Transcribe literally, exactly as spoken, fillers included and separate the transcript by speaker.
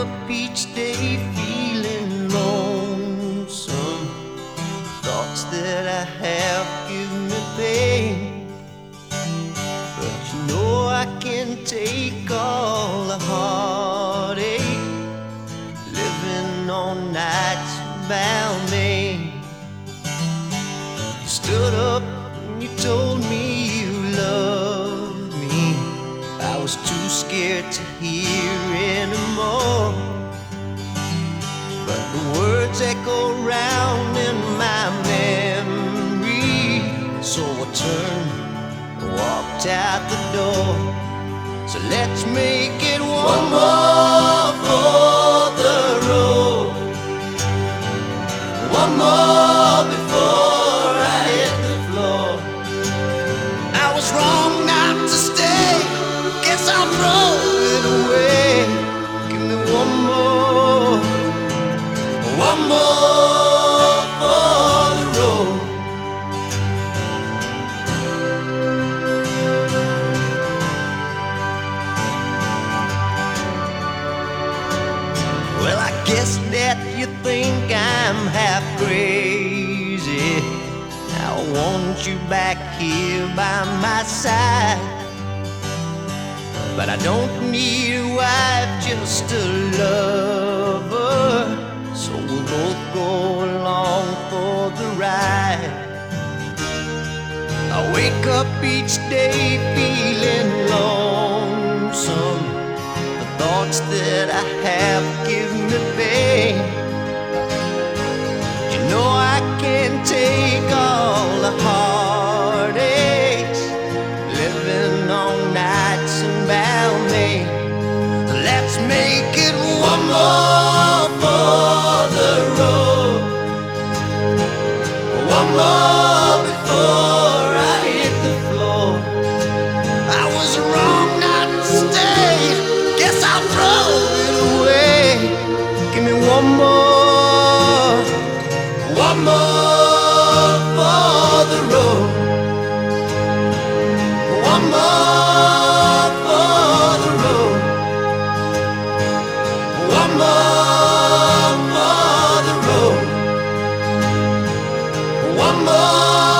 Speaker 1: up each day feeling lonesome. Thoughts that I have give me pain, but you know I can take all the heartache. Living on nights bound me. You stood up and you told me you loved me. I was too scared to hear anymore, but the words echo round in my memory. So I turned and walked out the door. So let's make it one more for the road, one more before I hit the floor. I was wrong not to stay, guess I'll throw it away. Give me one more, one more for the road. Well, I guess that you think I'm half crazy. I want you back here by my side, but I don't need a wife, just a lover. So we'll both go along for the ride. I wake up each day feeling lonesome. The thoughts that I have give me pain. You know I can't take all the heartaches. Living on nights and bound me. Let's make it one more for the road, one more before I hit the floor. I was wrong not to stay, guess I'll throw it away. Give me one more, one more for the road, one more for the road, one more for the road, one more.